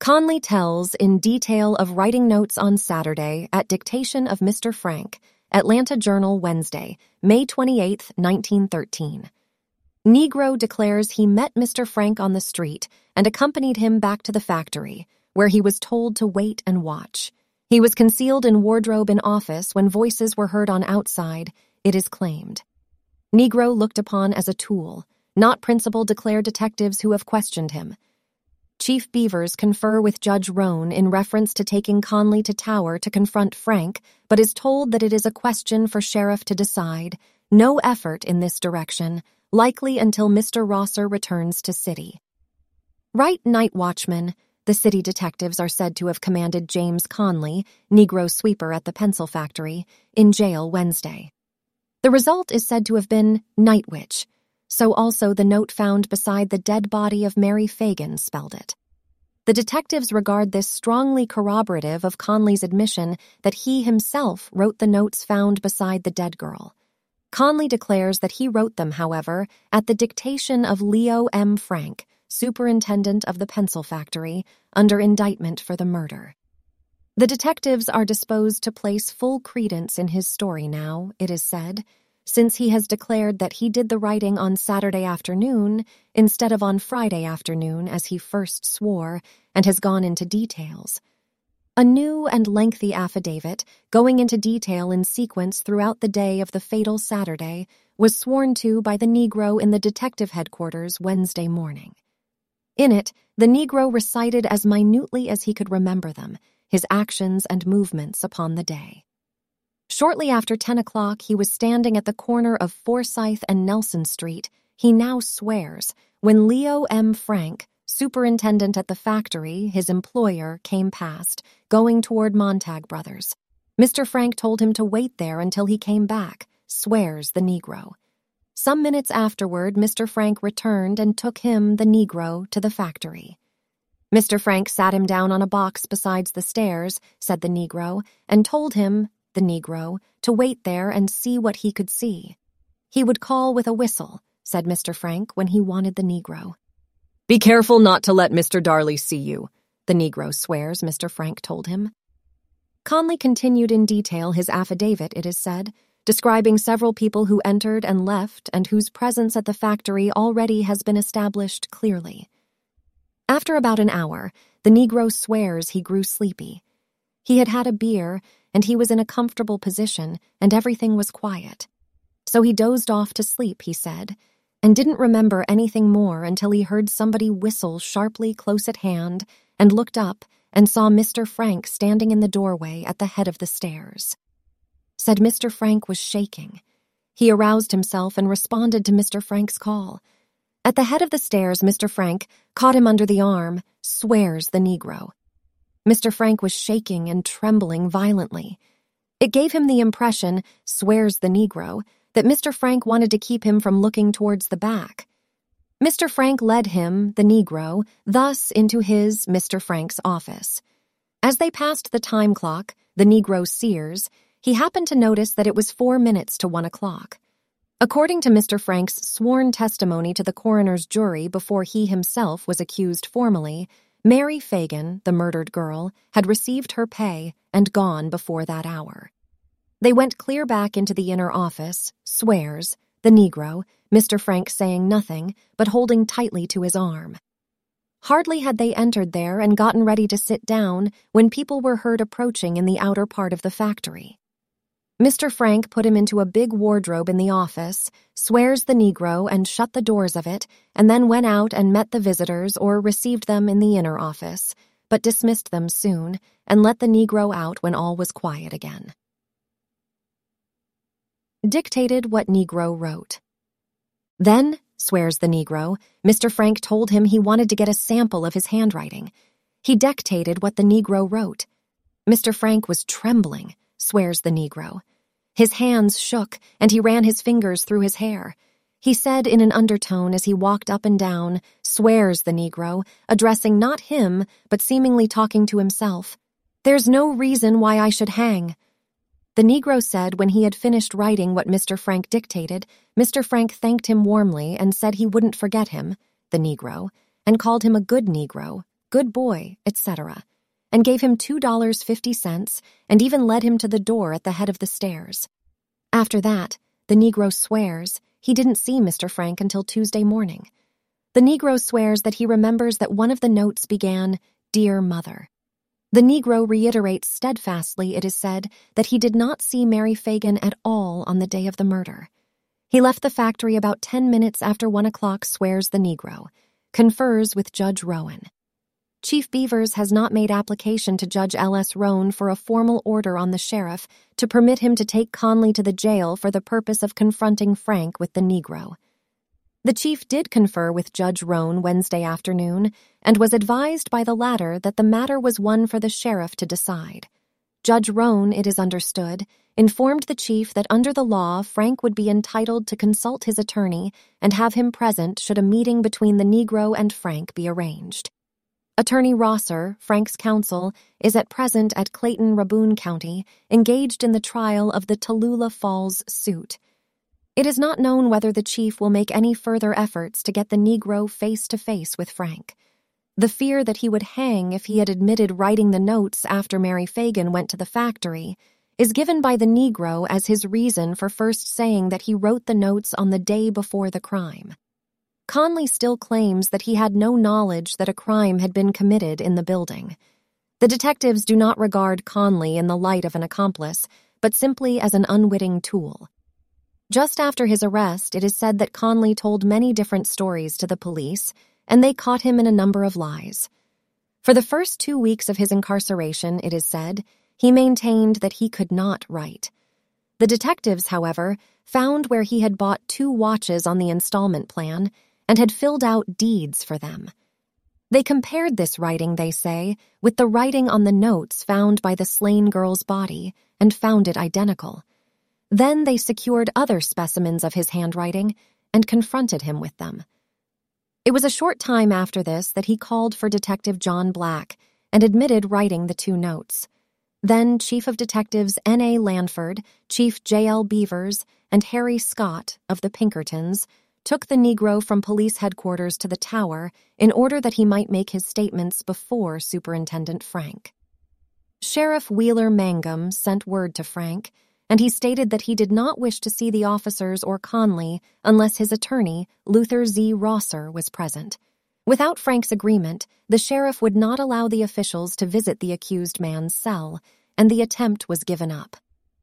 Conley tells in detail of writing notes on Saturday at dictation of Mr. Frank, Atlanta Journal, Wednesday, May 28, 1913. Negro declares he met Mr. Frank on the street and accompanied him back to the factory, where he was told to wait and watch. He was concealed in wardrobe in office when voices were heard on outside, it is claimed. Negro looked upon as a tool, not principal, declared detectives who have questioned him. Chief Beavers confer with Judge Roan in reference to taking Conley to Tower to confront Frank, but is told that it is a question for sheriff to decide. No effort in this direction, likely until Mr. Rosser returns to city. Wright night watchman, the city detectives are said to have commanded James Conley, Negro sweeper at the pencil factory, in jail Wednesday. The result is said to have been Night Witch, so also the note found beside the dead body of Mary Fagan spelled it. The detectives regard this strongly corroborative of Conley's admission that he himself wrote the notes found beside the dead girl. Conley declares that he wrote them, however, at the dictation of Leo M. Frank, superintendent of the pencil factory, under indictment for the murder. The detectives are disposed to place full credence in his story now, it is said, since he has declared that he did the writing on Saturday afternoon instead of on Friday afternoon as he first swore, and has gone into details. A new and lengthy affidavit, going into detail in sequence throughout the day of the fatal Saturday, was sworn to by the Negro in the detective headquarters Wednesday morning. In it, the Negro recited as minutely as he could remember them, his actions and movements upon the day. Shortly after 10 o'clock, he was standing at the corner of Forsyth and Nelson Street, he now swears, when Leo M. Frank, superintendent at the factory, his employer, came past, going toward Montag Brothers. Mr. Frank told him to wait there until he came back, swears the Negro. Some minutes afterward, Mr. Frank returned and took him, the Negro, to the factory. Mr. Frank sat him down on a box besides the stairs, said the Negro, and told him, the Negro, to wait there and see what he could see. He would call with a whistle, said Mr. Frank when he wanted the Negro. Be careful not to let Mr. Darley see you, the Negro swears Mr. Frank told him. Conley continued in detail his affidavit, it is said, describing several people who entered and left and whose presence at the factory already has been established clearly. After about an hour, the Negro swears he grew sleepy. He had had a beer, and he was in a comfortable position, and everything was quiet. So he dozed off to sleep, he said, and didn't remember anything more until he heard somebody whistle sharply close at hand and looked up and saw Mr. Frank standing in the doorway at the head of the stairs. Said Mr. Frank was shaking. He aroused himself and responded to Mr. Frank's call. At the head of the stairs, Mr. Frank caught him under the arm, swears the Negro. Mr. Frank was shaking and trembling violently. It gave him the impression, swears the Negro, that Mr. Frank wanted to keep him from looking towards the back. Mr. Frank led him, the Negro, thus into his, Mr. Frank's, office. As they passed the time clock, the Negro Sears, he happened to notice that it was 4 minutes to 1 o'clock. According to Mr. Frank's sworn testimony to the coroner's jury before he himself was accused formally, Mary Fagan, the murdered girl, had received her pay and gone before that hour. They went clear back into the inner office, swears, the Negro, Mr. Frank saying nothing, but holding tightly to his arm. Hardly had they entered there and gotten ready to sit down when people were heard approaching in the outer part of the factory. Mr. Frank put him into a big wardrobe in the office, swears the Negro, and shut the doors of it, and then went out and met the visitors or received them in the inner office, but dismissed them soon and let the Negro out when all was quiet again. Dictated what Negro wrote. Then, swears the Negro, Mr. Frank told him he wanted to get a sample of his handwriting. He dictated what the Negro wrote. Mr. Frank was trembling, swears the Negro. His hands shook, and he ran his fingers through his hair. He said in an undertone as he walked up and down, swears the Negro, addressing not him, but seemingly talking to himself, "There's no reason why I should hang." The Negro said when he had finished writing what Mr. Frank dictated, Mr. Frank thanked him warmly and said he wouldn't forget him, the Negro, and called him a good Negro, good boy, etc., and gave him $2.50 and even led him to the door at the head of the stairs. After that, the Negro swears he didn't see Mr. Frank until Tuesday morning. The Negro swears that he remembers that one of the notes began, "Dear Mother." The Negro reiterates steadfastly, it is said, that he did not see Mary Fagan at all on the day of the murder. He left the factory about 10 minutes after 1 o'clock, swears the Negro, confers with Judge Rowan. Chief Beavers has not made application to Judge L.S. Rowan for a formal order on the sheriff to permit him to take Conley to the jail for the purpose of confronting Frank with the Negro. The chief did confer with Judge Rowan Wednesday afternoon and was advised by the latter that the matter was one for the sheriff to decide. Judge Rowan, it is understood, informed the chief that under the law Frank would be entitled to consult his attorney and have him present should a meeting between the Negro and Frank be arranged. Attorney Rosser, Frank's counsel, is at present at Clayton-Raboone County, engaged in the trial of the Tallulah Falls suit. It is not known whether the chief will make any further efforts to get the Negro face-to-face with Frank. The fear that he would hang if he had admitted writing the notes after Mary Fagan went to the factory is given by the Negro as his reason for first saying that he wrote the notes on the day before the crime. Conley still claims that he had no knowledge that a crime had been committed in the building. The detectives do not regard Conley in the light of an accomplice, but simply as an unwitting tool. Just after his arrest, it is said that Conley told many different stories to the police, and they caught him in a number of lies. For the first 2 weeks of his incarceration, it is said, he maintained that he could not write. The detectives, however, found where he had bought 2 watches on the installment plan and had filled out deeds for them. They compared this writing, they say, with the writing on the notes found by the slain girl's body and found it identical. Then they secured other specimens of his handwriting and confronted him with them. It was a short time after this that he called for Detective John Black and admitted writing the 2 notes. Then Chief of Detectives N.A. Lanford, Chief J.L. Beavers, and Harry Scott of the Pinkertons took the Negro from police headquarters to the tower in order that he might make his statements before Superintendent Frank. Sheriff Wheeler Mangum sent word to Frank, and he stated that he did not wish to see the officers or Conley unless his attorney, Luther Z. Rosser, was present. Without Frank's agreement, the sheriff would not allow the officials to visit the accused man's cell, and the attempt was given up.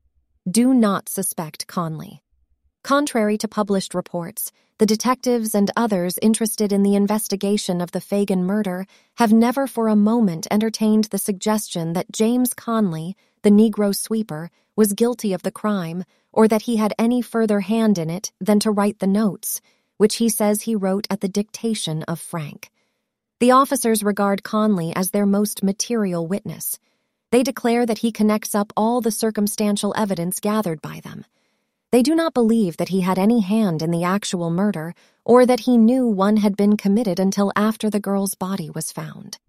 Do not suspect Conley. Contrary to published reports, the detectives and others interested in the investigation of the Fagan murder have never for a moment entertained the suggestion that James Conley, the Negro sweeper, was guilty of the crime or that he had any further hand in it than to write the notes, which he says he wrote at the dictation of Frank. The officers regard Conley as their most material witness. They declare that he connects up all the circumstantial evidence gathered by them. They do not believe that he had any hand in the actual murder or that he knew one had been committed until after the girl's body was found.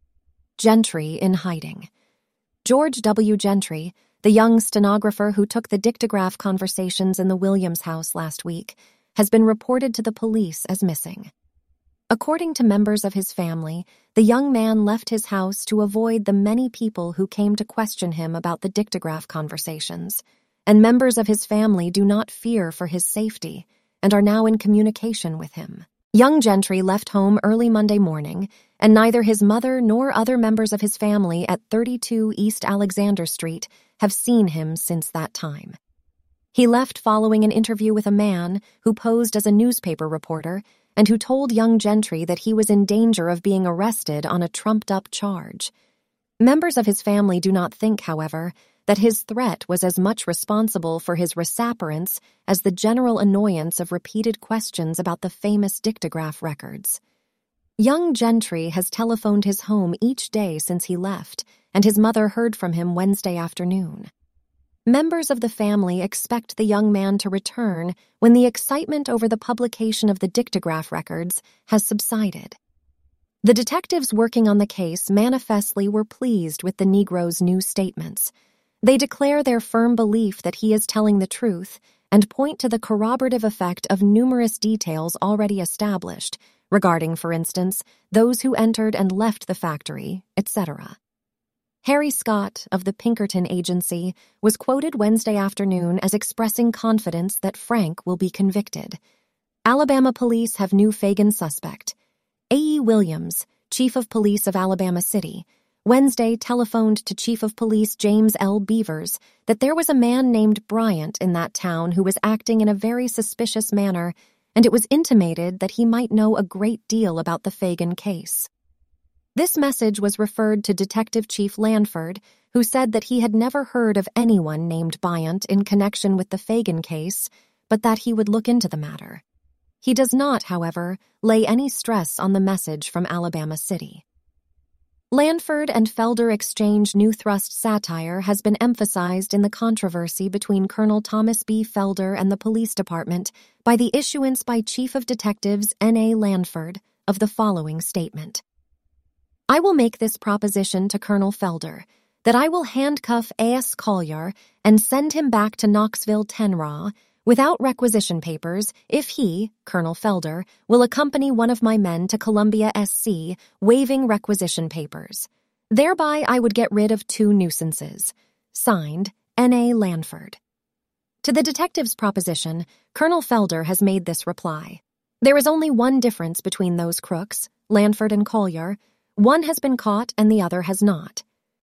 Gentry in hiding. George W. Gentry, the young stenographer who took the dictograph conversations in the Williams house last week, has been reported to the police as missing. According to members of his family, the young man left his house to avoid the many people who came to question him about the dictograph conversations, and members of his family do not fear for his safety and are now in communication with him. Young Gentry left home early Monday morning, and neither his mother nor other members of his family at 32 East Alexander Street have seen him since that time. He left following an interview with a man who posed as a newspaper reporter and who told young Gentry that he was in danger of being arrested on a trumped-up charge. Members of his family do not think, however, that his threat was as much responsible for his resaperance as the general annoyance of repeated questions about the famous dictograph records. Young Gentry has telephoned his home each day since he left, and his mother heard from him Wednesday afternoon. Members of the family expect the young man to return when the excitement over the publication of the dictograph records has subsided. The detectives working on the case manifestly were pleased with the Negro's new statements. They declare their firm belief that he is telling the truth and point to the corroborative effect of numerous details already established, regarding, for instance, those who entered and left the factory, etc. Harry Scott of the Pinkerton Agency was quoted Wednesday afternoon as expressing confidence that Frank will be convicted. Alabama police have new Fagan suspect. A.E. Williams, Chief of Police of Alabama City, Wednesday telephoned to Chief of Police James L. Beavers that there was a man named Bryant in that town who was acting in a very suspicious manner, and it was intimated that he might know a great deal about the Fagan case. This message was referred to Detective Chief Lanford, who said that he had never heard of anyone named Bryant in connection with the Fagan case, but that he would look into the matter. He does not, however, lay any stress on the message from Alabama City. Lanford and Felder exchange new thrust satire has been emphasized in the controversy between Colonel Thomas B. Felder and the police department by the issuance by Chief of Detectives N.A. Lanford of the following statement. I will make this proposition to Colonel Felder, that I will handcuff A.S. Collier and send him back to Knoxville, Tenraw, without requisition papers, if he, Colonel Felder, will accompany one of my men to Columbia, SC, waiving requisition papers. Thereby I would get rid of 2 nuisances. Signed, N.A. Lanford. To the detective's proposition, Colonel Felder has made this reply. There is only one difference between those crooks, Lanford and Collier. One has been caught and the other has not.